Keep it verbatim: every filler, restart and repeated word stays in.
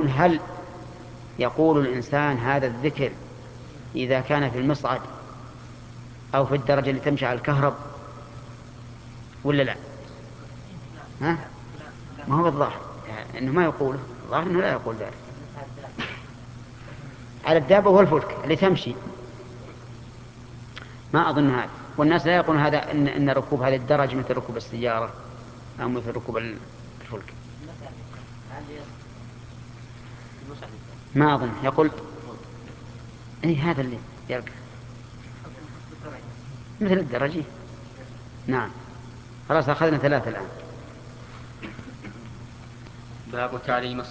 يقولون هل يقول الإنسان هذا الذكر إذا كان في المصعد أو في الدرجة اللي تمشي على الكهرب ولا لا؟ ها؟ ما هو الظاهر يعني إنه ما يقوله، الظاهر إنه لا يقول ذلك. على الدابة والفلك اللي تمشي ما أظن هذا. والناس لا يقولون هذا إن, إن ركوب هذه الدرجة مثل ركوب السيارة أو مثل ركوب الفلك. ما أظن يقول أي هذا اللي يركب مثل الدرجة. نعم. خلاص أخذنا ثلاثة الآن. باب تعليم